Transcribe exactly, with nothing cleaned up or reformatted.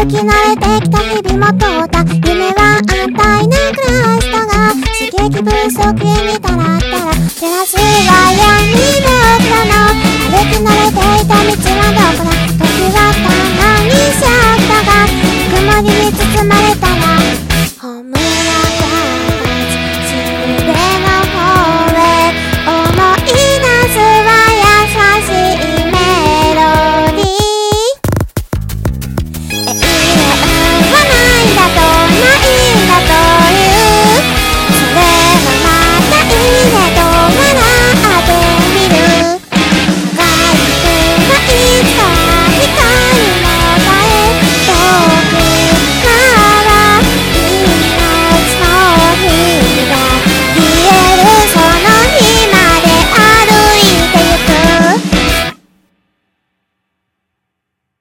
歩き慣れてきた日々も通った夢は安泰なクラスだが刺激不足へにたらったら照らす